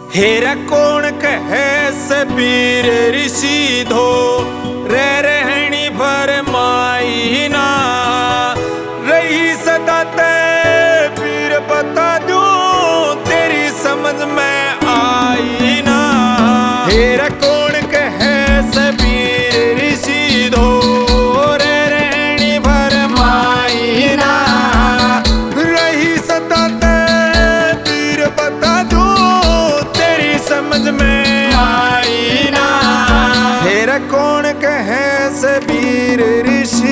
हेरा कौन कहे सबीर ऋषि धो रे रहनी भर माई ना रही सदा ते पीर बता दूं तेरी समझ में आई ना। हेरा कौन कहे सबीर ऋषि धो रे रहनी भर माई ना रही सदा ते पीर बता दूं समझ में आई ना। हेरा कौन कहे सबीर ऋषि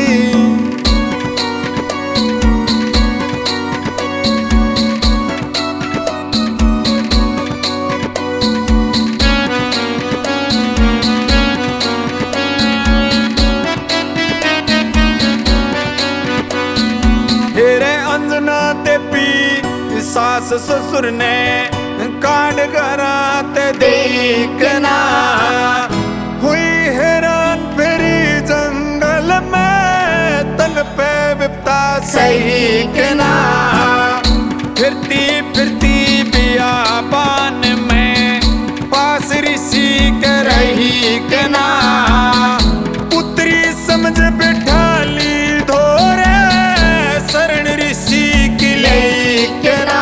हेरे अंजना ते पी सास ससुर ने काट कराते देखना हुई हैरान फिरी जंगल में तन पे विपता सही के ना फिरती फिरती बियाबान में पास ऋषि के रही के ना पुत्री समझ बिठा ली धोरे शरण ऋषि की ले के ना।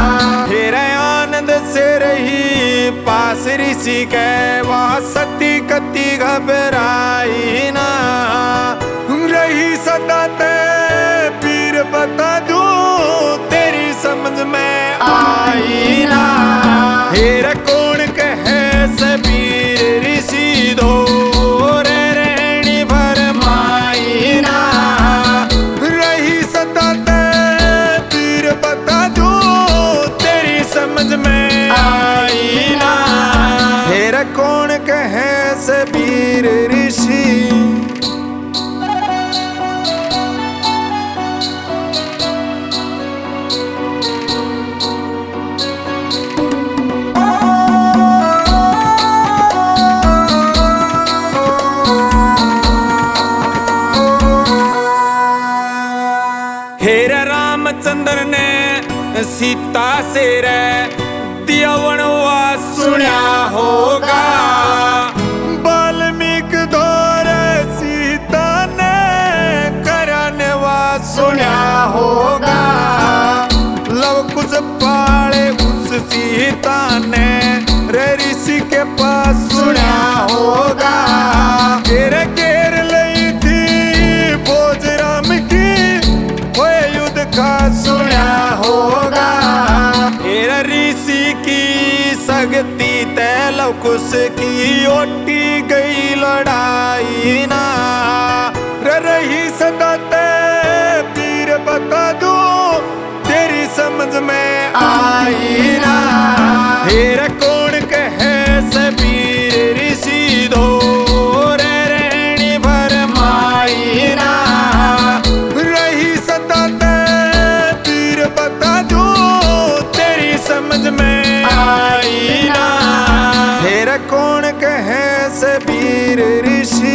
से रही पास ऋषि के वहाँ सती कति घबराई ना रही सदा ते पीर बता दूं तेरी समझ में आई ना। हेरा कौन कहे सबीर ऋषि धो रे रहनी भर माई ना रही सदा ते पीर बता दूं तेरी समझ में आई ना। हेरा कौन कहे सबीर ऋषि हेरा रामचंद्र ने सीता से रे दिया वनवास सुना होगा वाल्मीकि द्वारा सीता ने करने वास सुना होगा लव कुछ पाले उस सीता ने ऋषि के पास सुना होगा। घेर घेर लई थी फौज राम की वो युद्ध का सुना होगा। ऋषि की सगती तैलव कुश की ओटी गई लड़ाई ना रही सदा ते पीर बता दूं तेरी समझ में आई ना। हेरा कौन कहे सबीर ऋषि धो रे रहनी भर माई ना रही सदा ते पीर बता दूं तेरी समझ में आई ना। हेरा कौन कहे सबीर ऋषि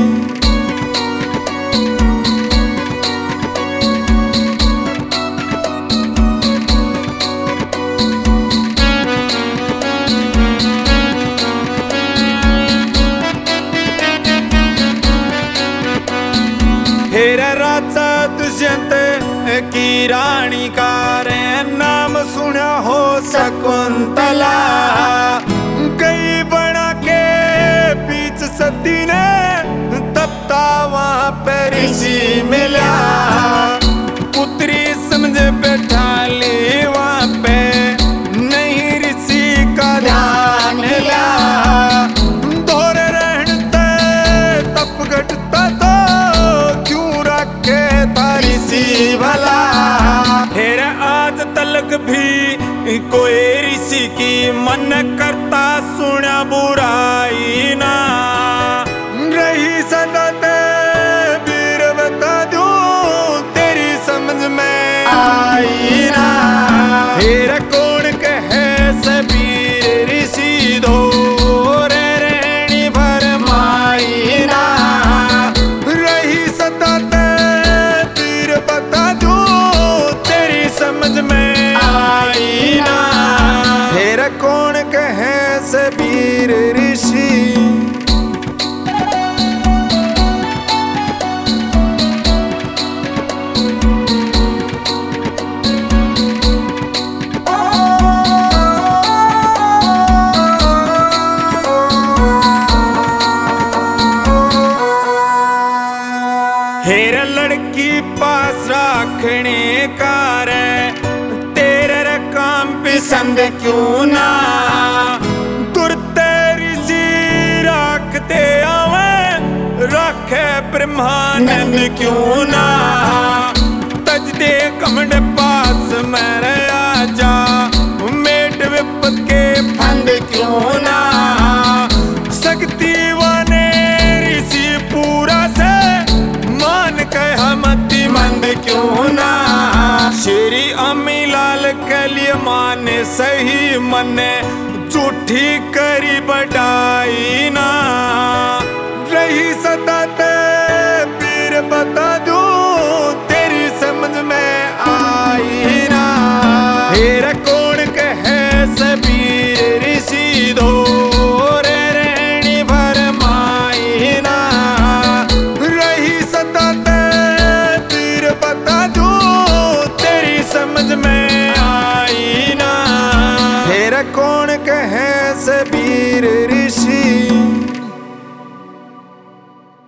हेरा राजा दुष्यंत की रानी का रे नाम सुना हो शकुंतला गई बना के बीच सती ने तपता वहाँ पे ऋषि मिला पुत्री समझ बैठा ली वहाँ पे नहीं ऋषि का ध्यान लिया दोहरे रहते तप घटता तो क्यों रखे था ऋषि भला। हेरा आज तलक भी कोई ऋषि की मन करता सुना बुराई ना रही सदा ते पीर बता दूं तेरी समझ में आई ना। हेरा कौन कहे सबीर ऋषि धो रे रहनी भर माई ना रही सदा ते पीर बता दूं तेरी समझ में आई ना। हेरा कौन कहे हेर लड़की पास रखने का रे तेरे रे काम पसंद क्यों ना तुर तेरी सी रखते आवे रखे ब्रह्मानंद क्यों ना तज दे कमंड पास मेरे आजा मेट विपत के फंद क्यों ना शक्ति वाने ऋषि पूरा से मान के हमती मंद क्यों ना श्री अमी लाल के लिए माने सही मने झूठी करी बढ़ाई ना रही सताते पीर बता दूं तेरी समझ में आई ना हेरा कौन कहे सबीर ऋषि दो रे रहनी भरमाई ना रही सताते पीर बता दूं तेरी समझ में आई ना हेरा कौन कहे सबीर